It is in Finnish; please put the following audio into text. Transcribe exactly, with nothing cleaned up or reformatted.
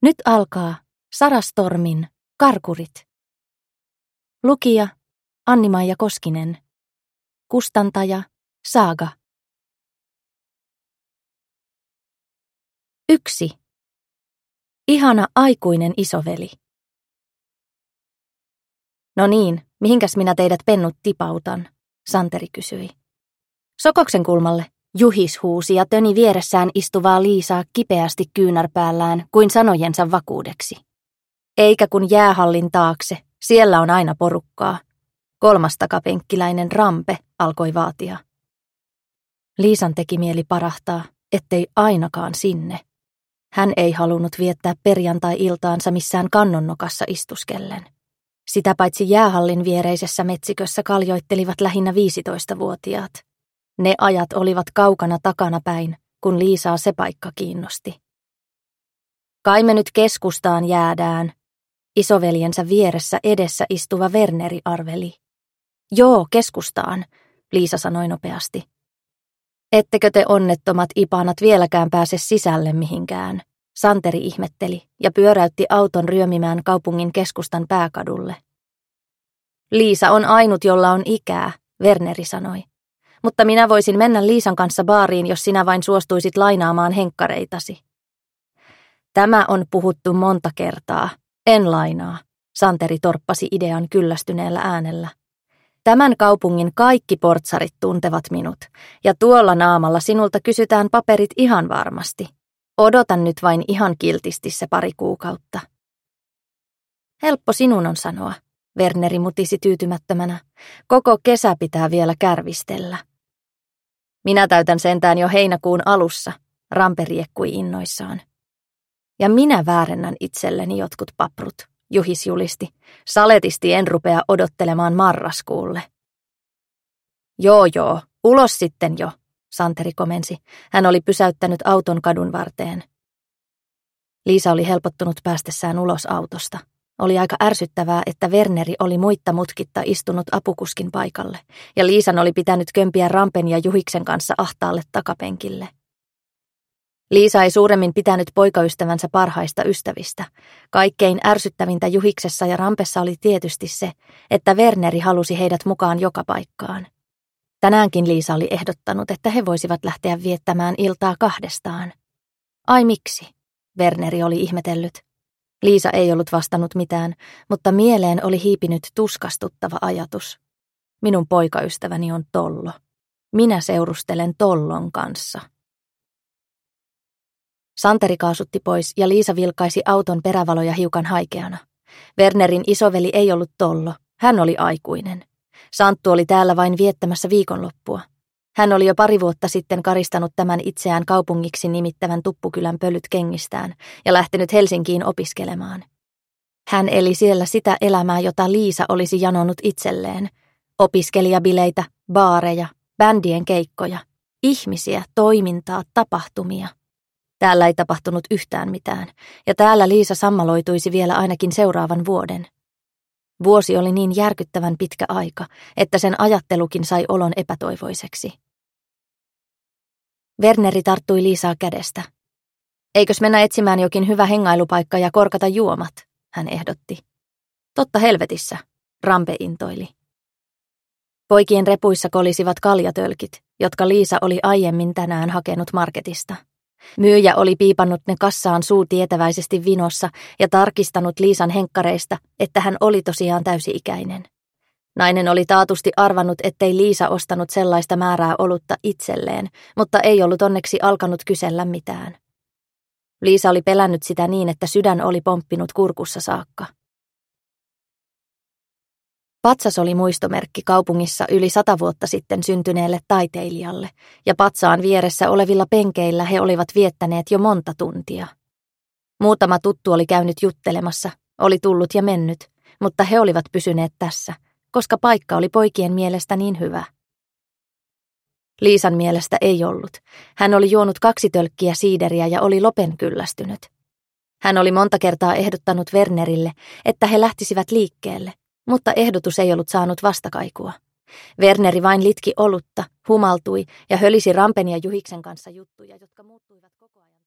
Nyt alkaa Sara Stormin Karkurit. Lukija Anni-Maija Koskinen. Kustantaja Saaga. Yksi. Ihana aikuinen isoveli. No niin, mihinkäs minä teidät pennut tipautan, Santeri kysyi. Sokoksen kulmalle, Juhis huusi ja töni vieressään istuvaa Liisaa kipeästi kyynärpäällään kuin sanojensa vakuudeksi. Eikä kun jäähallin taakse, siellä on aina porukkaa. Kolmas takapenkkiläinen Rampe alkoi vaatia. Liisan teki mieli parahtaa, ettei ainakaan sinne. Hän ei halunnut viettää perjantai-iltaansa missään kannonnokassa istuskellen. Sitä paitsi jäähallin viereisessä metsikössä kaljoittelivat lähinnä viisitoistavuotiaat. Ne ajat olivat kaukana takanapäin, kun Liisaa se paikka kiinnosti. Kai me nyt keskustaan jäädään, isoveljensä vieressä edessä istuva Werneri arveli. Joo, keskustaan, Liisa sanoi nopeasti. Ettekö te onnettomat ipanat vieläkään pääse sisälle mihinkään, Santeri ihmetteli ja pyöräytti auton ryömimään kaupungin keskustan pääkadulle. Liisa on ainut, jolla on ikää, Werneri sanoi. Mutta minä voisin mennä Liisan kanssa baariin, jos sinä vain suostuisit lainaamaan henkkareitasi. Tämä on puhuttu monta kertaa. En lainaa, Santeri torppasi idean kyllästyneellä äänellä. Tämän kaupungin kaikki portsarit tuntevat minut, ja tuolla naamalla sinulta kysytään paperit ihan varmasti. Odotan nyt vain ihan kiltisti se pari kuukautta. Helppo sinun on sanoa, Werneri mutisi tyytymättömänä. Koko kesä pitää vielä kärvistellä. Minä täytän sentään jo heinäkuun alussa, Rampe riekkui innoissaan. Ja minä väärennän itselleni jotkut paprut, Juhis julisti. Saletisti en rupea odottelemaan marraskuulle. Joo joo, ulos sitten jo, Santeri komensi. Hän oli pysäyttänyt auton kadun varteen. Liisa oli helpottunut päästessään ulos autosta. Oli aika ärsyttävää, että Werneri oli muitta mutkitta istunut apukuskin paikalle, ja Liisan oli pitänyt kömpiä Rampen ja Juhiksen kanssa ahtaalle takapenkille. Liisa ei suuremmin pitänyt poikaystävänsä parhaista ystävistä. Kaikkein ärsyttävintä Juhiksessa ja Rampessa oli tietysti se, että Werneri halusi heidät mukaan joka paikkaan. Tänäänkin Liisa oli ehdottanut, että he voisivat lähteä viettämään iltaa kahdestaan. Ai miksi? Werneri oli ihmetellyt. Liisa ei ollut vastannut mitään, mutta mieleen oli hiipinyt tuskastuttava ajatus. Minun poikaystäväni on Tollo. Minä seurustelen Tollon kanssa. Santeri kaasutti pois ja Liisa vilkaisi auton perävaloja hiukan haikeana. Wernerin isoveli ei ollut Tollo, hän oli aikuinen. Santtu oli täällä vain viettämässä viikonloppua. Hän oli jo pari vuotta sitten karistanut tämän itseään kaupungiksi nimittävän Tuppukylän pölyt kengistään ja lähtenyt Helsinkiin opiskelemaan. Hän eli siellä sitä elämää, jota Liisa olisi janonut itselleen. Opiskelijabileitä, baareja, bändien keikkoja, ihmisiä, toimintaa, tapahtumia. Täällä ei tapahtunut yhtään mitään, ja täällä Liisa sammaloituisi vielä ainakin seuraavan vuoden. Vuosi oli niin järkyttävän pitkä aika, että sen ajattelukin sai olon epätoivoiseksi. Werneri tarttui Liisaa kädestä. Eikös mennä etsimään jokin hyvä hengailupaikka ja korkata juomat, hän ehdotti. Totta helvetissä, Rampe intoili. Poikien repuissa kolisivat kaljatölkit, jotka Liisa oli aiemmin tänään hakenut marketista. Myyjä oli piipannut ne kassaan suu tietäväisesti vinossa ja tarkistanut Liisan henkkareista, että hän oli tosiaan täysi-ikäinen. Nainen oli taatusti arvannut, ettei Liisa ostanut sellaista määrää olutta itselleen, mutta ei ollut onneksi alkanut kysellä mitään. Liisa oli pelännyt sitä niin, että sydän oli pomppinut kurkussa saakka. Patsas oli muistomerkki kaupungissa yli sata vuotta sitten syntyneelle taiteilijalle, ja patsaan vieressä olevilla penkeillä he olivat viettäneet jo monta tuntia. Muutama tuttu oli käynyt juttelemassa, oli tullut ja mennyt, mutta he olivat pysyneet tässä, koska paikka oli poikien mielestä niin hyvä. Liisan mielestä ei ollut. Hän oli juonut kaksi tölkkiä siideriä ja oli lopen kyllästynyt. Hän oli monta kertaa ehdottanut Wernerille, että he lähtisivät liikkeelle, mutta ehdotus ei ollut saanut vastakaikua. Werneri vain litki olutta, humaltui ja hölisi Rampen ja Juhiksen kanssa juttuja, jotka muuttuivat koko ajan.